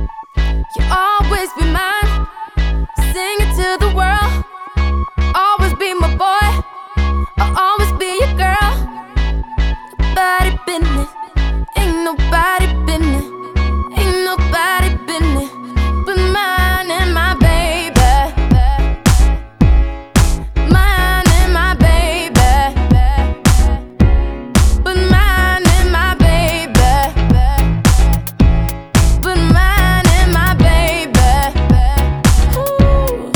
You'll always be mine. Sing it to the world. Always be my boy. I'll always be your girl. Nobody business. Ain't nobody business. Ain't nobody business but mine and my baby. Mine and my baby. But mine and my baby. But mine and my baby. Ooh.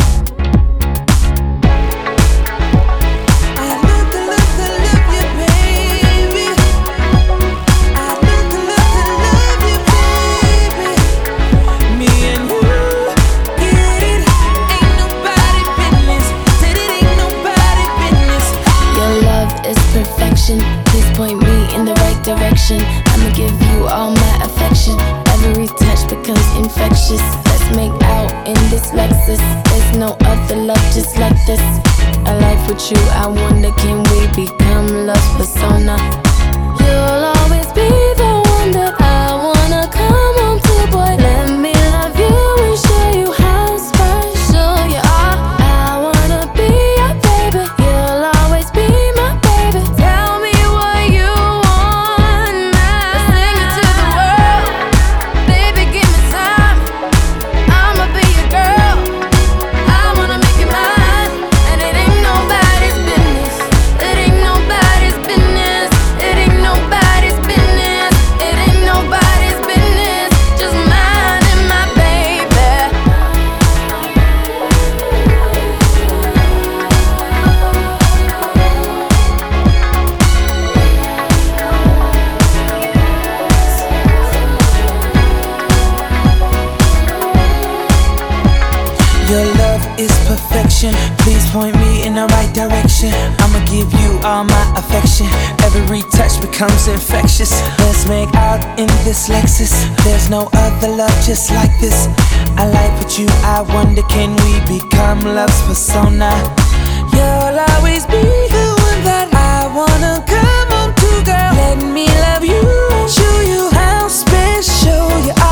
I love you, baby. I love you, baby. Me and you get it. Ain't nobody business. Said it ain't nobody business. Your love is perfection. Please point me in the right direction. I'ma give you all my affection. Every touch becomes infectious. Let's make out in this Lexus. There's no other love just like this. A life with you, I wonder, can we become love's persona? You'll always be the one that I wanna come home to, boy. Let me love you and show you how special you are. I wanna be your baby. You'll always be my baby. Tell me what you want now. Let's sing it to the world. Baby, give me time. I'ma be your girl. I wanna make you mine. And it ain't nobody's business. It ain't nobody's business. It ain't nobody's business. It ain't nobody's business. Just mine and my baby. Your love is perfection. Please point me in the right direction. I'ma give you all my affection. Every touch becomes infectious. Let's make out in this Lexus. There's no other love just like this. I like with you. I wonder, can we become love's persona? You'll always be the one that I wanna come home to, girl. Let me love you and show you how special you are.